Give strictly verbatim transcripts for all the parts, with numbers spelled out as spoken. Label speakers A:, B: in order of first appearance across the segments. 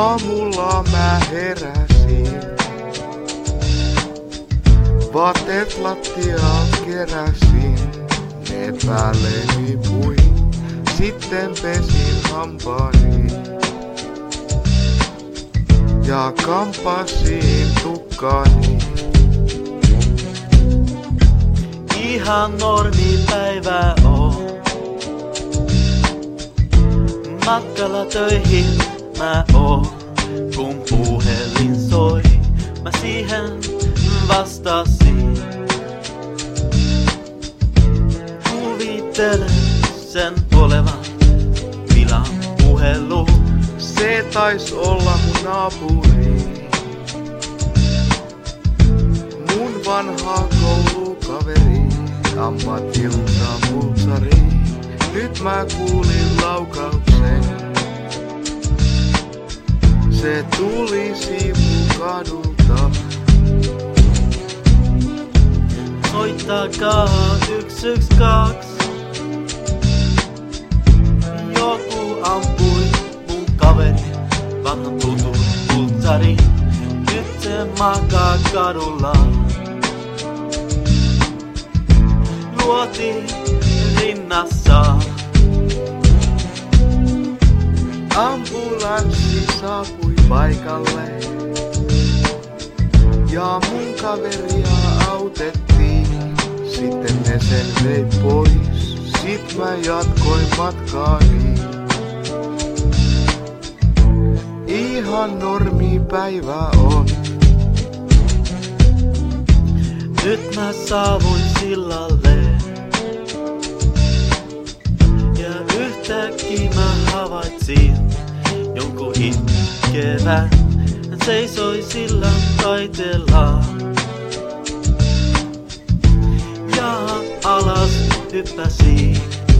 A: Aamulla mä heräsin. Vaatteet lattiaan keräsin. Ne päälleni puin. Sitten pesin hampaani. Ja kampasin tukkaani.
B: Ihan normipäivä on. Matkalla töihin mä oon. Kun puhelin soi, mä siihen vastasin. Kuvittelen sen olevan Milan puhelu.
A: Se tais olla mun naapuri. Mun vanha koulukaveri. Ammatilta pultsari. Nyt mä kuulin laukauksen. Se tuli sivukadulta.
B: Soittakaa yks yks kaks. Joku ampui mun kaveri, vanhan tutun pultsari. Nyt se makaa kadulla. Luoti rinnassa.
A: Ambulanssi saapui paikalle. Ja mun kaveria autettiin. Sitten ne sen vei pois. Sit mä jatkoin matkaani. Ihan normipäivä on.
B: Nyt mä saavuin sillalle. Ja yhtäkkiä mä havaitsin jonkun itkevän. Hän seisoi sillan taiteella. Ja alas hyppäsi.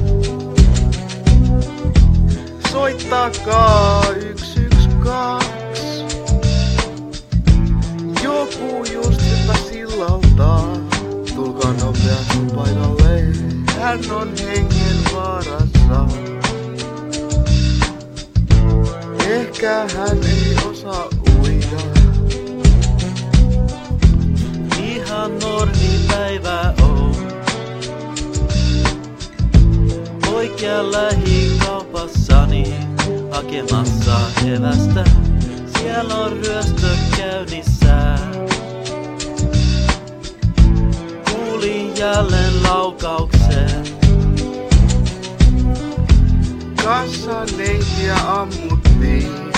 A: Soittakaa yks yks kaks. Joku just hyppäsi sillalta. Tulkaa nopeasti paikalle. Hän on hengen vaarassa. Ehkä hän ei osaa uida.
B: Ihan normipäivä on. Oikea lähikaupassani hakemassa evästä. Siellä on ryöstö käynnissä. Kuulin jälleen laukauksen.
A: Kassaneitiä ammuttiin.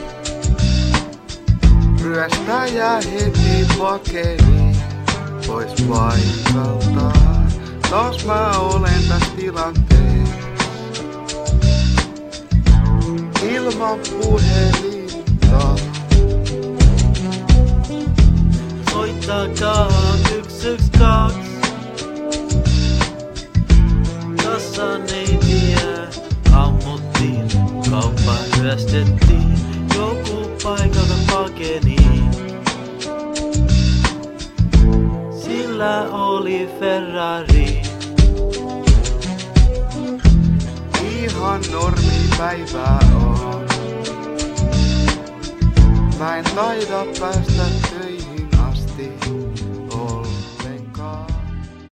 A: Ryöstäjä heti pakeni pois paikalta. Taas mä olen täs tilanteessa. Ilman puhelinta.
B: Soittakaa yks yks kaks. Kassaneitiä ammuttiin. Kauppa ryöstettiin. Joku paikalta pakeni. Sillä oli Ferrari.
A: Ihan normipäivää on. Mä en taida päästä töihin.